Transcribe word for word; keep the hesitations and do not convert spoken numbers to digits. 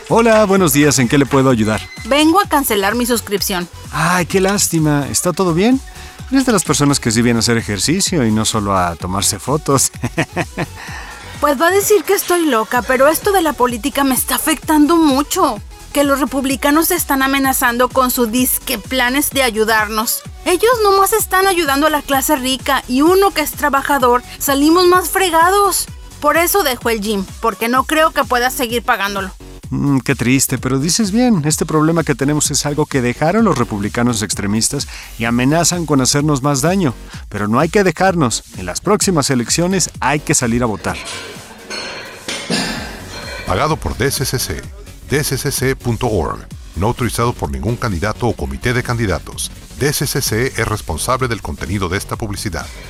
Hola, buenos días. ¿En qué le puedo ayudar? Vengo a cancelar mi suscripción. Ay, qué lástima. ¿Está todo bien? Eres de las personas que sí vienen a hacer ejercicio y no solo a tomarse fotos. Pues va a decir que estoy loca, pero esto de la política me está afectando mucho. Que los republicanos están amenazando con su disque planes de ayudarnos. Ellos nomás están ayudando a la clase rica y uno que es trabajador salimos más fregados. Por eso dejo el gym, porque no creo que pueda seguir pagándolo. Mm, qué triste, pero dices bien. Este problema que tenemos es algo que dejaron los republicanos extremistas y amenazan con hacernos más daño. Pero no hay que dejarnos. En las próximas elecciones hay que salir a votar. Pagado por D C C C. D C C C punto org. No autorizado por ningún candidato o comité de candidatos. D C C C es responsable del contenido de esta publicidad.